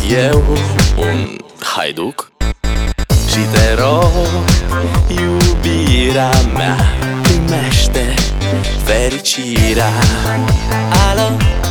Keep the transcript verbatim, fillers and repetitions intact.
eu un haiduc și te rog, iubirea mea, primește fericirea. Alo,